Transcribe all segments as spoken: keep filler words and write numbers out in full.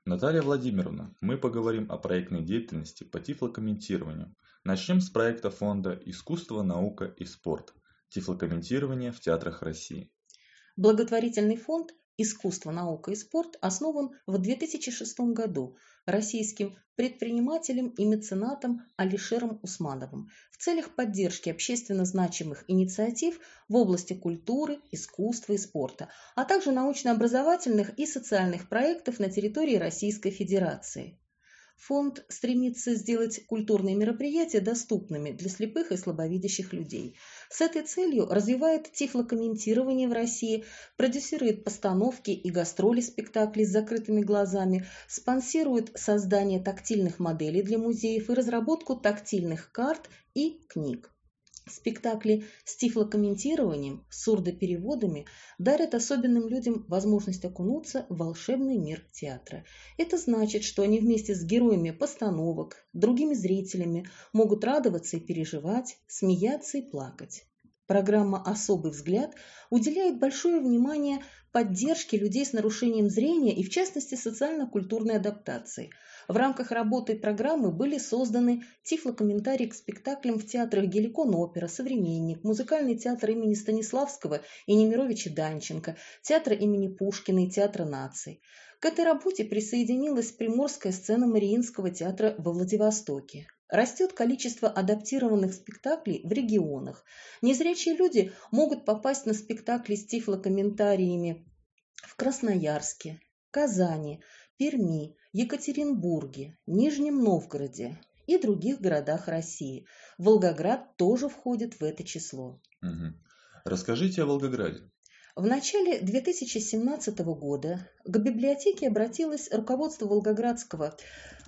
Наталья Владимировна, мы поговорим о проектной деятельности по тифлокомментированию. Начнем с проекта фонда «Искусство, наука и спорт. Тифлокомментирование в театрах России». Благотворительный фонд «Искусство, наука и спорт» основан в две тысячи шестом году российским предпринимателем и меценатом Алишером Усмановым в целях поддержки общественно значимых инициатив в области культуры, искусства и спорта, а также научно-образовательных и социальных проектов на территории Российской Федерации. Фонд стремится сделать культурные мероприятия доступными для слепых и слабовидящих людей. С этой целью развивает тифлокомментирование в России, продюсирует постановки и гастроли спектаклей с закрытыми глазами, спонсирует создание тактильных моделей для музеев и разработку тактильных карт и книг. Спектакли с тифлокомментированием, сурдопереводами дарят особенным людям возможность окунуться в волшебный мир театра. Это значит, что они вместе с героями постановок, другими зрителями могут радоваться и переживать, смеяться и плакать. Программа «Особый взгляд» уделяет большое внимание поддержке людей с нарушением зрения и, в частности, социально-культурной адаптации. В рамках работы программы были созданы тифлокомментарии к спектаклям в театрах Геликон-опера, «Современник», музыкальный театр имени Станиславского и Немировича Данченко, театра имени Пушкина и театра наций. К этой работе присоединилась Приморская сцена Мариинского театра во Владивостоке. Растет количество адаптированных спектаклей в регионах. Незрячие люди могут попасть на спектакли с тифлокомментариями в Красноярске, Казани, Перми, Екатеринбурге, Нижнем Новгороде и других городах России. Волгоград тоже входит в это число. Угу. Расскажите о Волгограде. В начале две тысячи семнадцатого года к библиотеке обратилось руководство Волгоградского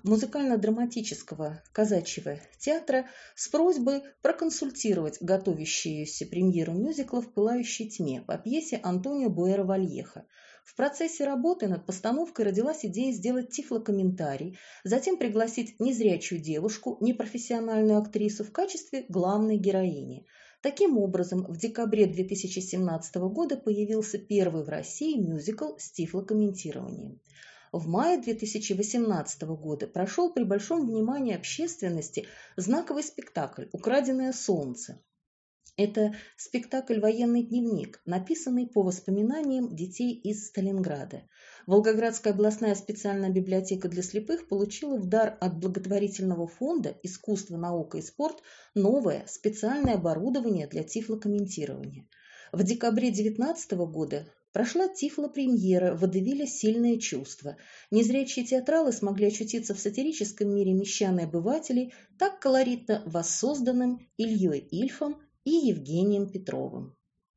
музыкально-драматического казачьего театра с просьбой проконсультировать готовящуюся премьеру мюзикла «В пылающей тьме» по пьесе Антонио Буэро Вальеха. В процессе работы над постановкой родилась идея сделать тифлокомментарий, затем пригласить незрячую девушку, непрофессиональную актрису в качестве главной героини. Таким образом, в декабре две тысячи семнадцатого года появился первый в России мюзикл с тифлокомментированием. В мае две тысячи восемнадцатого года прошел при большом внимании общественности знаковый спектакль «Украденное солнце». Это спектакль «Военный дневник», написанный по воспоминаниям детей из Сталинграда. Волгоградская областная специальная библиотека для слепых получила в дар от благотворительного фонда «Искусство, наука и спорт» новое специальное оборудование для тифлокомментирования. В декабре две тысячи девятнадцатого года прошла тифлопремьера водевиля «Сильное чувство». Незрячие театралы смогли очутиться в сатирическом мире мещан и обывателей, так колоритно воссозданным Ильей Ильфом и Евгением Петровым.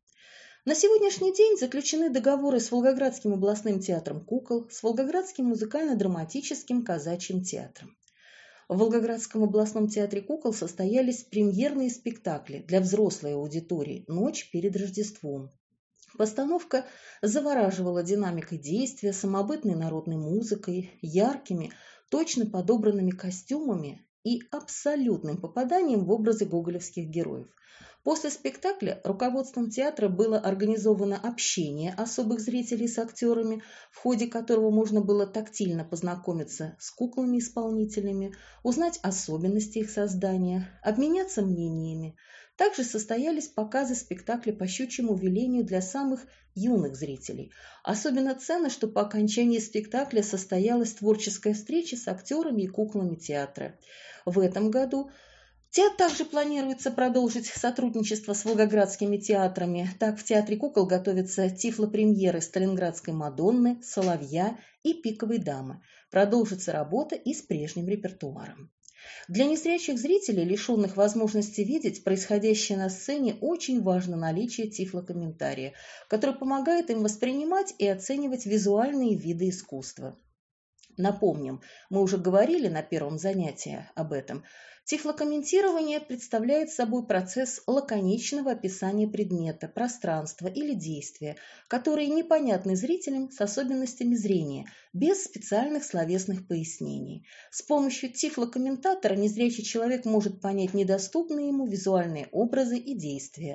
На сегодняшний день заключены договоры с Волгоградским областным театром кукол, с Волгоградским музыкально-драматическим казачьим театром. В Волгоградском областном театре кукол состоялись премьерные спектакли для взрослой аудитории «Ночь перед Рождеством». Постановка завораживала динамикой действия, самобытной народной музыкой, яркими, точно подобранными костюмами и абсолютным попаданием в образы гоголевских героев. После спектакля руководством театра было организовано общение особых зрителей с актерами, в ходе которого можно было тактильно познакомиться с куклами-исполнителями, узнать особенности их создания, обменяться мнениями. Также состоялись показы спектакля по щучьему велению для самых юных зрителей. Особенно ценно, что по окончании спектакля состоялась творческая встреча с актерами и куклами театра. В этом году театр также планируется продолжить сотрудничество с волгоградскими театрами. Так, в Театре кукол готовятся тифлопремьеры «Сталинградской Мадонны», «Соловья» и «Пиковой дамы». Продолжится работа и с прежним репертуаром. Для незрячих зрителей, лишенных возможности видеть происходящее на сцене, очень важно наличие тифлокомментария, который помогает им воспринимать и оценивать визуальные виды искусства. Напомним, мы уже говорили на первом занятии об этом. Тифлокомментирование представляет собой процесс лаконичного описания предмета, пространства или действия, которые непонятны зрителям с особенностями зрения, без специальных словесных пояснений. С помощью тифлокомментатора незрячий человек может понять недоступные ему визуальные образы и действия.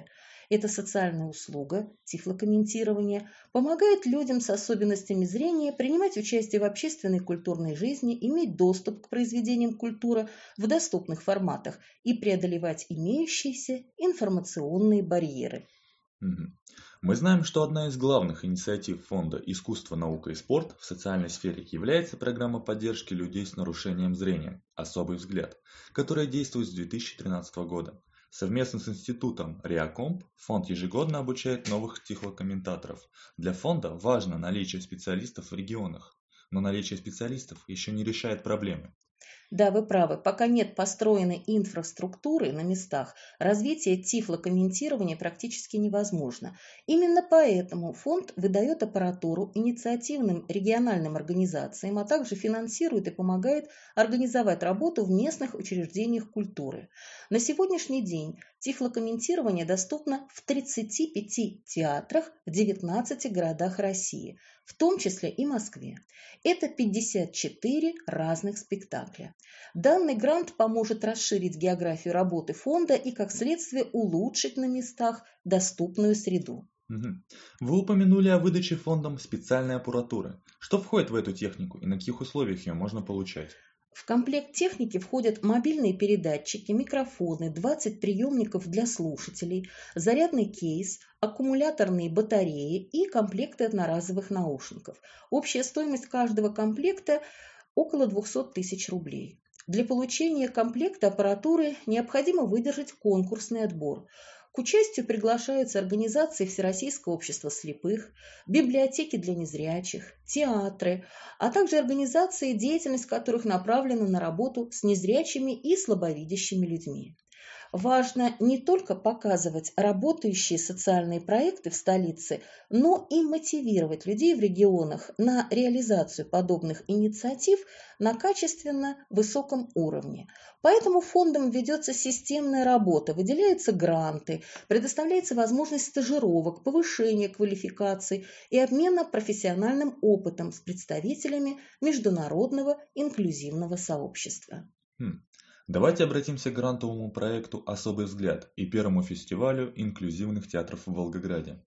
Эта социальная услуга, тифлокомментирование, помогает людям с особенностями зрения принимать участие в общественной и культурной жизни, иметь доступ к произведениям культуры в доступных форматах и преодолевать имеющиеся информационные барьеры. Мгм. Мы знаем, что одна из главных инициатив Фонда «Искусство, наука и спорт» в социальной сфере является программа поддержки людей с нарушением зрения «Особый взгляд», которая действует с две тысячи тринадцатого года. Совместно с институтом Реакомп фонд ежегодно обучает новых тифлокомментаторов. Для фонда важно наличие специалистов в регионах, но наличие специалистов еще не решает проблемы. Да, вы правы, пока нет построенной инфраструктуры на местах, развитие тифлокомментирования практически невозможно. Именно поэтому фонд выдает аппаратуру инициативным региональным организациям, а также финансирует и помогает организовать работу в местных учреждениях культуры. На сегодняшний день тифлокомментирование доступно в тридцати пяти театрах в девятнадцати городах России, в том числе и Москве. Это пятьдесят четыре разных спектакля. Данный грант поможет расширить географию работы фонда и, как следствие, улучшить на местах доступную среду. Мгм. Вы упомянули о выдаче фондом специальной аппаратуры. Что входит в эту технику и на каких условиях ее можно получать? В комплект техники входят мобильные передатчики, микрофоны, двадцать приемников для слушателей, зарядный кейс, аккумуляторные батареи и комплекты одноразовых наушников. Общая стоимость каждого комплекта около двухсот тысяч рублей. Для получения комплекта аппаратуры необходимо выдержать конкурсный отбор. К участию приглашаются организации Всероссийского общества слепых, библиотеки для незрячих, театры, а также организации, деятельность которых направлена на работу с незрячими и слабовидящими людьми. Важно не только показывать работающие социальные проекты в столице, но и мотивировать людей в регионах на реализацию подобных инициатив на качественно высоком уровне. Поэтому фондом ведется системная работа, выделяются гранты, предоставляется возможность стажировок, повышения квалификации и обмена профессиональным опытом с представителями международного инклюзивного сообщества. Хм. Давайте обратимся к грантовому проекту «Особый взгляд» и первому фестивалю инклюзивных театров в Волгограде.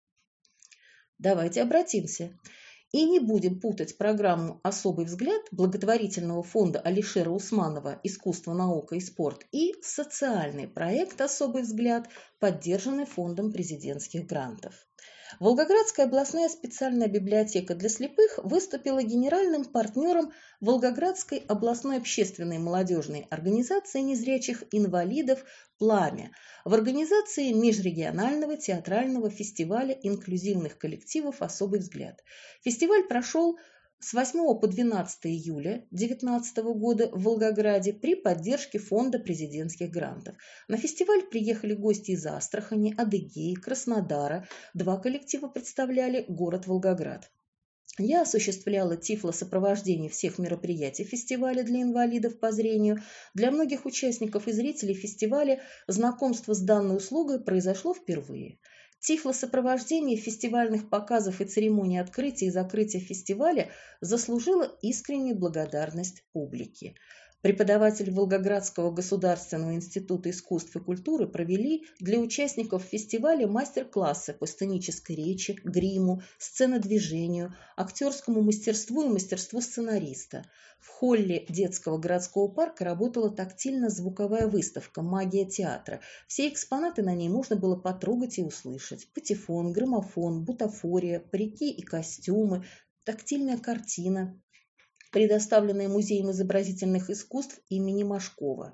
Давайте обратимся. И не будем путать программу «Особый взгляд» благотворительного фонда Алишера Усманова «Искусство, наука и спорт» и социальный проект «Особый взгляд», поддержанный фондом президентских грантов. Волгоградская областная специальная библиотека для слепых выступила генеральным партнером Волгоградской областной общественной молодежной организации незрячих инвалидов «Пламя» в организации межрегионального театрального фестиваля инклюзивных коллективов «Особый взгляд». Фестиваль прошел с восьмого по двенадцатое июля две тысячи девятнадцатого года в Волгограде при поддержке Фонда президентских грантов. На фестиваль приехали гости из Астрахани, Адыгеи, Краснодара. Два коллектива представляли город Волгоград. Я осуществляла тифлосопровождение всех мероприятий фестиваля для инвалидов по зрению. Для многих участников и зрителей фестиваля знакомство с данной услугой произошло впервые. Тифлосопровождение фестивальных показов и церемонии открытия и закрытия фестиваля заслужило искреннюю благодарность публики. Преподаватели Волгоградского государственного института искусств и культуры провели для участников фестиваля мастер-классы по сценической речи, гриму, сценодвижению, актерскому мастерству и мастерству сценариста. В холле детского городского парка работала тактильно-звуковая выставка «Магия театра». Все экспонаты на ней можно было потрогать и услышать. Патефон, граммофон, бутафория, парики и костюмы, тактильная картина, предоставленная Музеем изобразительных искусств имени Машкова.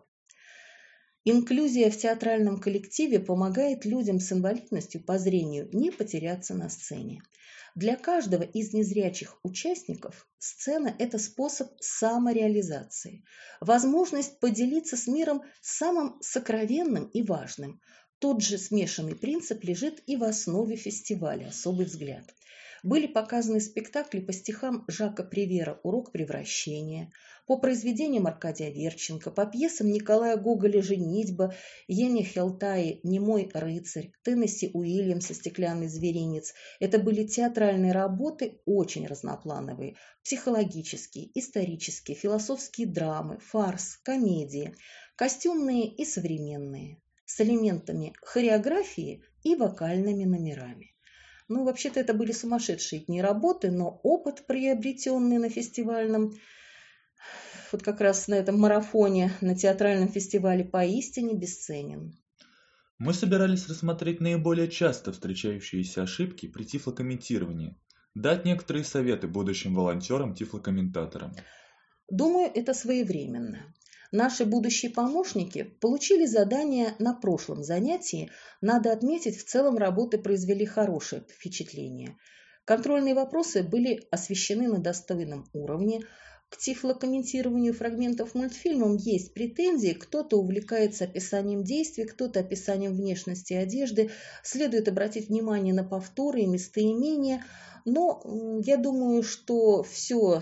Инклюзия в театральном коллективе помогает людям с инвалидностью по зрению не потеряться на сцене. Для каждого из незрячих участников сцена – это способ самореализации, возможность поделиться с миром самым сокровенным и важным. Тот же смешанный принцип лежит и в основе фестиваля «Особый взгляд». Были показаны спектакли по стихам Жака Привера «Урок превращения», по произведениям Аркадия Верченко, по пьесам Николая Гоголя «Женитьба», Ени Хелтаи «Немой рыцарь», Теннесси Уильямса «Стеклянный зверинец». Это были театральные работы очень разноплановые, психологические, исторические, философские драмы, фарс, комедии, костюмные и современные, с элементами хореографии и вокальными номерами. Ну, вообще-то это были сумасшедшие дни работы, но опыт, приобретенный на фестивальном, вот как раз на этом марафоне, на театральном фестивале, поистине бесценен. Мы собирались рассмотреть наиболее часто встречающиеся ошибки при тифлокомментировании, дать некоторые советы будущим волонтерам-тифлокомментаторам. Думаю, это своевременно. Наши будущие помощники получили задание на прошлом занятии. Надо отметить, в целом работы произвели хорошее впечатление. Контрольные вопросы были освещены на достойном уровне. К тифлокомментированию фрагментов мультфильмов есть претензии. Кто-то увлекается описанием действий, кто-то описанием внешности и одежды. Следует обратить внимание на повторы и местоимения. Но я думаю, что все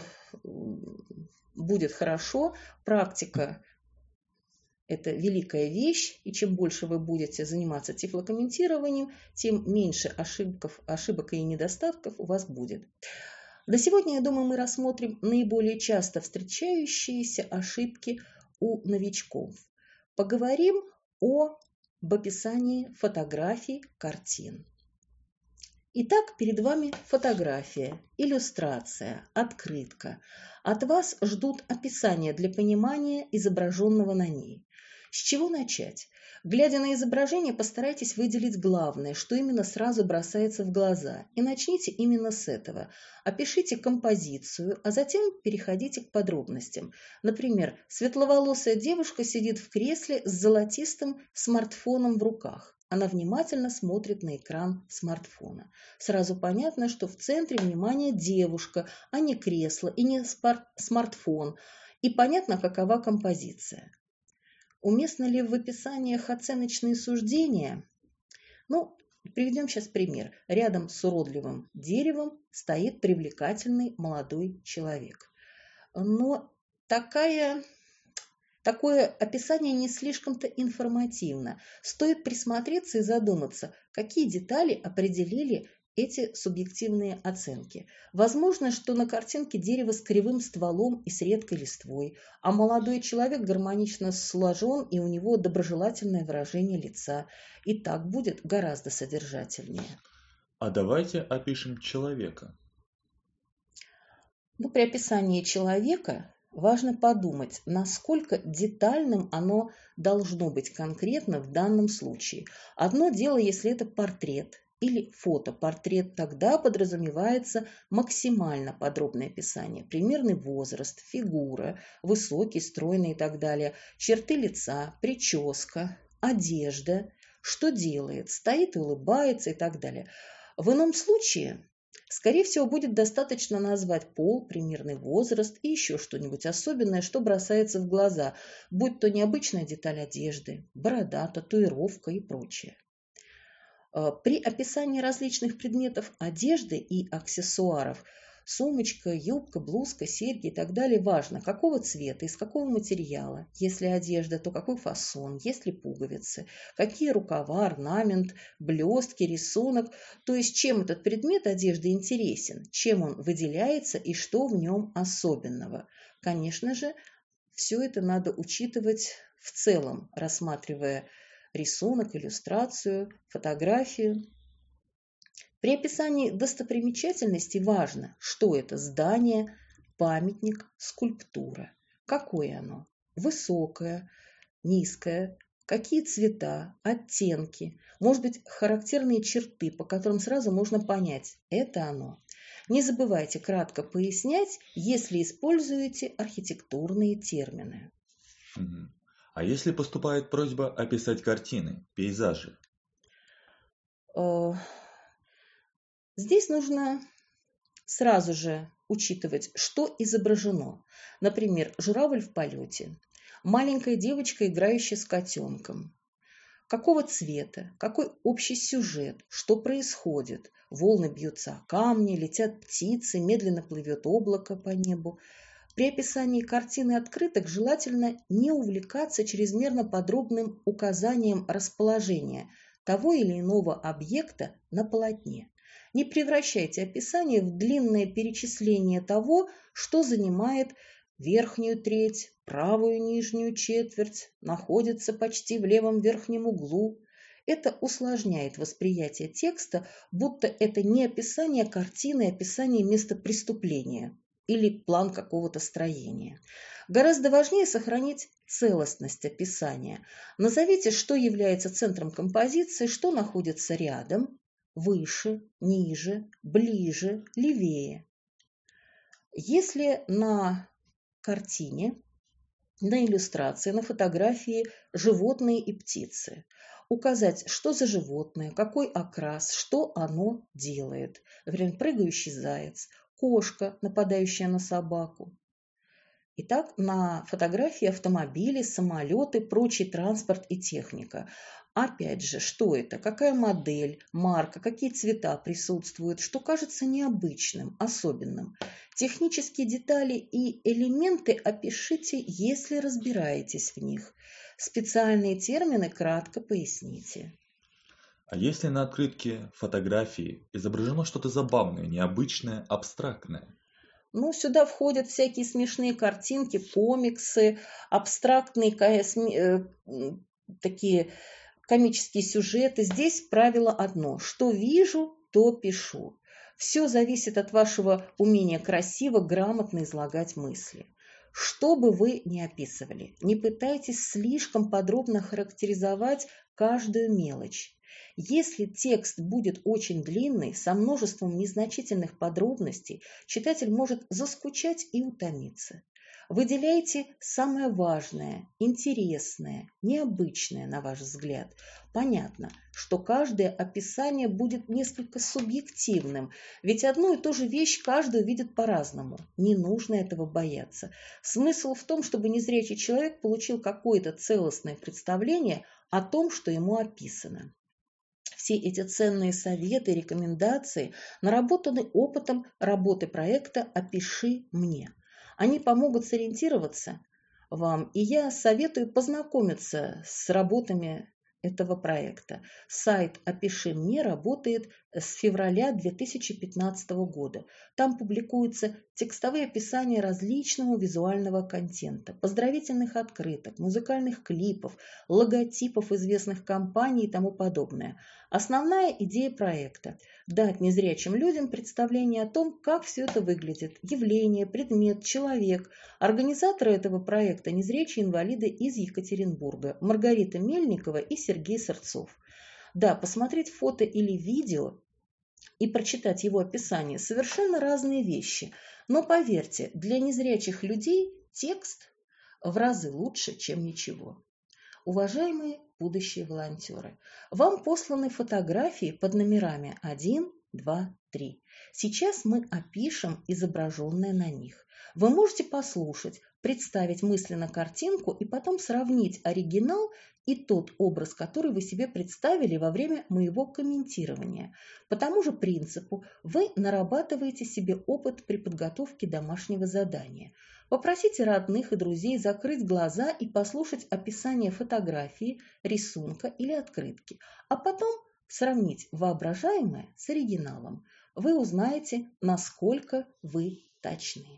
будет хорошо. Практика – это великая вещь, и чем больше вы будете заниматься тифлокомментированием, тем меньше ошибков, ошибок и недостатков у вас будет. На сегодня, я думаю, мы рассмотрим наиболее часто встречающиеся ошибки у новичков. Поговорим об описании фотографий, картин. Итак, перед вами фотография, иллюстрация, открытка. От вас ждут описания для понимания изображенного на ней. С чего начать? Глядя на изображение, постарайтесь выделить главное, что именно сразу бросается в глаза, и начните именно с этого. Опишите композицию, а затем переходите к подробностям. Например, светловолосая девушка сидит в кресле с золотистым смартфоном в руках. Она внимательно смотрит на экран смартфона. Сразу понятно, что в центре внимания девушка, а не кресло и не смартфон. И понятно, какова композиция. Уместно ли в описаниях оценочные суждения? Ну, приведем сейчас пример. Рядом с уродливым деревом стоит привлекательный молодой человек. Но такая... Такое описание не слишком-то информативно. Стоит присмотреться и задуматься, какие детали определили эти субъективные оценки. Возможно, что на картинке дерево с кривым стволом и с редкой листвой, а молодой человек гармонично сложен и у него доброжелательное выражение лица. И так будет гораздо содержательнее. А давайте опишем человека. Ну, при описании человека важно подумать, насколько детальным оно должно быть конкретно в данном случае. Одно дело, если это портрет или фотопортрет, тогда подразумевается максимально подробное описание. Примерный возраст, фигура, высокий, стройный и так далее, черты лица, прическа, одежда, что делает, стоит и улыбается и так далее. В ином случае... Скорее всего, будет достаточно назвать пол, примерный возраст и еще что-нибудь особенное, что бросается в глаза, будь то необычная деталь одежды, борода, татуировка и прочее. При описании различных предметов одежды и аксессуаров – сумочка, юбка, блузка, серьги и так далее – важно, какого цвета, из какого материала. Если одежда, то какой фасон, есть ли пуговицы, какие рукава, орнамент, блестки, рисунок. То есть, чем этот предмет одежды интересен, чем он выделяется и что в нем особенного. Конечно же, все это надо учитывать в целом, рассматривая рисунок, иллюстрацию, фотографию. При описании достопримечательностей важно, что это здание, памятник, скульптура. Какое оно? Высокое, низкое, какие цвета, оттенки, может быть, характерные черты, по которым сразу можно понять – это оно. Не забывайте кратко пояснять, если используете архитектурные термины. А если поступает просьба описать картины, пейзажи? Здесь нужно сразу же учитывать, что изображено. Например, журавль в полете, маленькая девочка, играющая с котенком. Какого цвета, какой общий сюжет, что происходит. Волны бьются о камни, летят птицы, медленно плывет облако по небу. При описании картины открыток желательно не увлекаться чрезмерно подробным указанием расположения того или иного объекта на полотне. Не превращайте описание в длинное перечисление того, что занимает верхнюю треть, правую нижнюю четверть, находится почти в левом верхнем углу. Это усложняет восприятие текста, будто это не описание картины, а описание места преступления или план какого-то строения. Гораздо важнее сохранить целостность описания. Назовите, что является центром композиции, что находится рядом, выше, ниже, ближе, левее. Если на картине, на иллюстрации, на фотографии животные и птицы, указать, что за животное, какой окрас, что оно делает. Например, прыгающий заяц, кошка, нападающая на собаку. Итак, на фотографии автомобили, самолеты, прочий транспорт и техника. Опять же, что это? Какая модель, марка, какие цвета присутствуют, что кажется необычным, особенным. Технические детали и элементы опишите, если разбираетесь в них. Специальные термины кратко поясните. А если на открытке фотографии изображено что-то забавное, необычное, абстрактное? Ну, сюда входят всякие смешные картинки, комиксы, абстрактные такие комические сюжеты. Здесь правило одно: что вижу, то пишу. Все зависит от вашего умения красиво, грамотно излагать мысли. Что бы вы ни описывали, не пытайтесь слишком подробно характеризовать каждую мелочь. Если текст будет очень длинный, со множеством незначительных подробностей, читатель может заскучать и утомиться. Выделяйте самое важное, интересное, необычное, на ваш взгляд. Понятно, что каждое описание будет несколько субъективным, ведь одну и ту же вещь каждый увидит по-разному. Не нужно этого бояться. Смысл в том, чтобы незрячий человек получил какое-то целостное представление о том, что ему описано. Все эти ценные советы, рекомендации наработаны опытом работы проекта «Опиши мне». Они помогут сориентироваться вам, и я советую познакомиться с работами этого проекта. Сайт «Опиши мне» работает с февраля две тысячи пятнадцатого года. Там публикуются текстовые описания различного визуального контента, поздравительных открыток, музыкальных клипов, логотипов известных компаний и тому подобное. Основная идея проекта – дать незрячим людям представление о том, как все это выглядит, явление, предмет, человек. Организаторы этого проекта – незрячие инвалиды из Екатеринбурга Маргарита Мельникова и Сергей Сырцов. Да, посмотреть фото или видео и прочитать его описание – совершенно разные вещи. Но поверьте, для незрячих людей текст в разы лучше, чем ничего. Уважаемые будущие волонтеры, вам посланы фотографии под номерами один, два, три. Сейчас мы опишем изображенное на них. Вы можете послушать, представить мысленно картинку и потом сравнить оригинал и тот образ, который вы себе представили во время моего комментирования. По тому же принципу вы нарабатываете себе опыт при подготовке домашнего задания. Попросите родных и друзей закрыть глаза и послушать описание фотографии, рисунка или открытки, а потом сравнить воображаемое с оригиналом. Вы узнаете, насколько вы точны.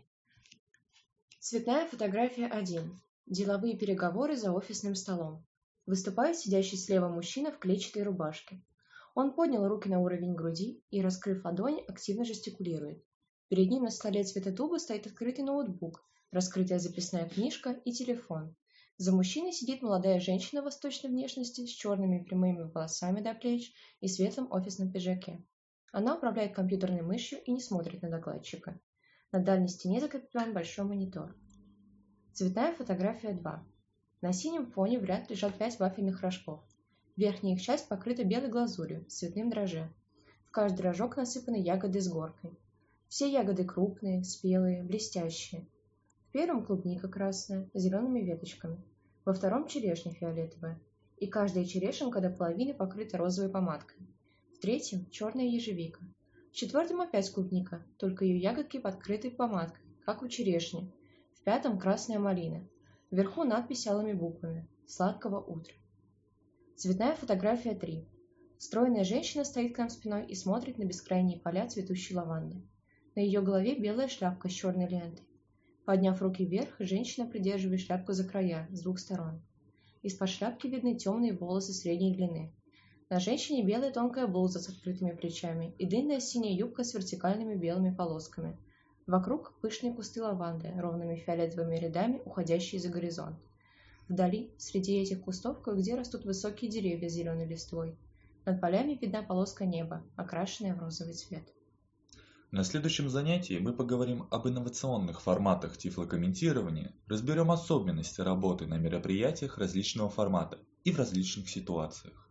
Цветная фотография один. Деловые переговоры за офисным столом. Выступает сидящий слева мужчина в клетчатой рубашке. Он поднял руки на уровень груди и, раскрыв ладони, активно жестикулирует. Перед ним на столе цвета дуба стоит открытый ноутбук, раскрытая записная книжка и телефон. За мужчиной сидит молодая женщина восточной внешности с черными прямыми волосами до плеч и светлым офисном пиджаке. Она управляет компьютерной мышью и не смотрит на докладчика. На дальней стене закреплен большой монитор. Цветная фотография два. На синем фоне в ряд лежат пять вафельных рожков. Верхняя их часть покрыта белой глазурью с цветным дрожжем. В каждый рожок насыпаны ягоды с горкой. Все ягоды крупные, спелые, блестящие. В первом клубника красная, с зелеными веточками. Во втором черешня фиолетовая. И каждая черешенка до половины покрыта розовой помадкой. В третьем черная ежевика. В четвертом опять клубника, только ее ягодки покрыты помадкой, как у черешни. В пятом красная малина. Вверху надпись алыми буквами «Сладкого утра». Цветная фотография три. Стройная женщина стоит к нам спиной и смотрит на бескрайние поля цветущей лаванды. На ее голове белая шляпка с черной лентой. Подняв руки вверх, женщина придерживает шляпку за края, с двух сторон. Из-под шляпки видны темные волосы средней длины. На женщине белая тонкая блуза с открытыми плечами и длинная синяя юбка с вертикальными белыми полосками. Вокруг пышные кусты лаванды, ровными фиолетовыми рядами, уходящие за горизонт. Вдали, среди этих кустов, кое-где растут высокие деревья с зеленой листвой. Над полями видна полоска неба, окрашенная в розовый цвет. На следующем занятии мы поговорим об инновационных форматах тифлокомментирования, разберем особенности работы на мероприятиях различного формата и в различных ситуациях.